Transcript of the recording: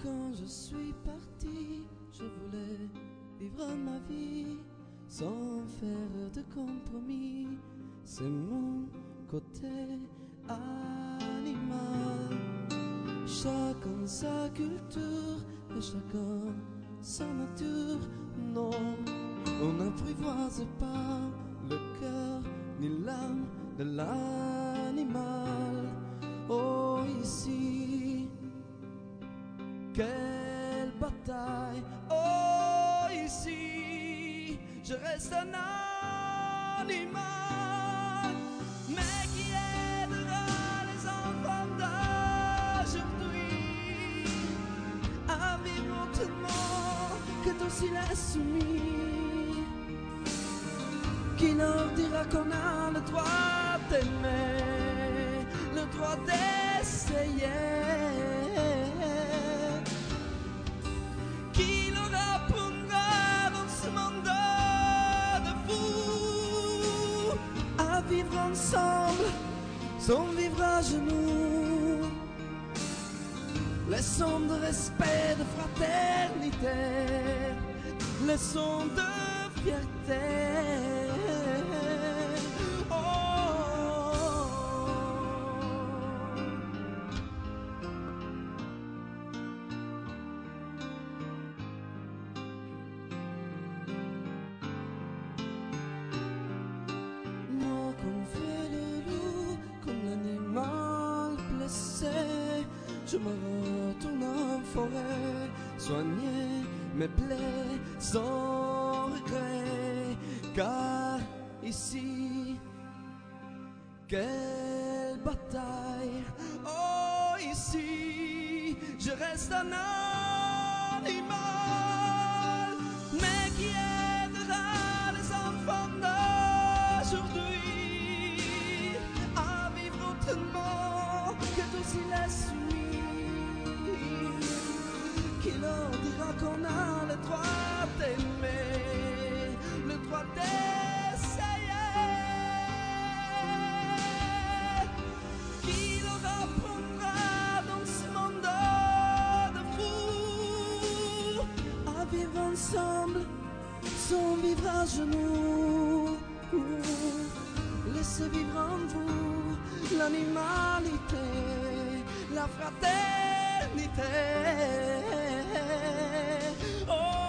Quand je suis parti, je voulais vivre ma vie sans faire de compromis. C'est mon côté animal. Chacun sa culture et chacun sa nature. Non, on n'apprivoise pas le cœur ni l'âme de l'animal. Oh, ici, quelle bataille! Oh, ici, je reste un animal. Mais qui aidera les enfants d'aujourd'hui à vivre autrement que tous s'il est soumis? Qui leur dira qu'on a le droit d'aimer, le droit d'essayer? Qui leur apprendra dans ce monde de fous à vivre ensemble sans vivre à genoux? Leçons de respect, de fraternité, leçons de fierté. Je me retourne en forêt, soigner mes plaies sans regret. Car ici, quelle bataille! Oh, ici, je reste un animal. Mais qui aidera les enfants d'aujourd'hui à vivre autrement que tous s'il est soumis? Qui leur dira qu'on a le droit d'aimer, le droit d'essayer? Qui leur apprendra dans ce monde de fous à vivre ensemble sans vivre à genoux? Laissez vivre en vous l'animalité, la fraternité. Oh.